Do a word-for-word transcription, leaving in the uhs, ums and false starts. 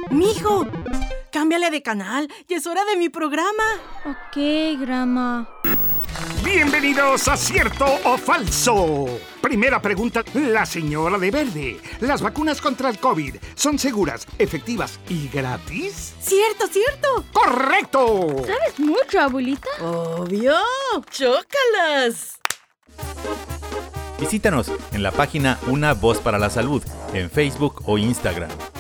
Mijo, cámbiale de canal, ya es hora de mi programa. Ok, Grama. Bienvenidos a Cierto o Falso. Primera pregunta, la señora de verde. ¿Las vacunas contra el COVID son seguras, efectivas y gratis? Cierto, cierto. ¡Correcto! ¿Sabes mucho, abuelita? Obvio. ¡Chócalas! Visítanos en la página Una Voz para la Salud en Facebook o Instagram.